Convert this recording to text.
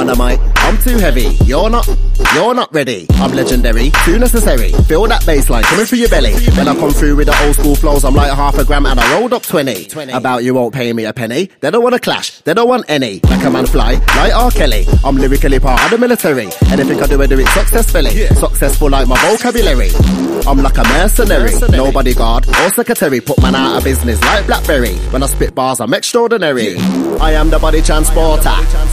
the mic, I'm too heavy. You're not ready. I'm legendary, too necessary. Feel that bassline coming through your belly. When I come through with the old school flows, I'm like half a gram and I rolled up 20. About you won't pay me a penny. They don't want to clash, they don't want any. Like a man fly, like R. Kelly. I'm lyrically part of the military. Anything I do it successfully. Successful like my vocabulary. I'm like a mercenary. No bodyguard or secretary. Put man out of business like Blackberry. When I spit bars, I'm extraordinary. I am the body transporter.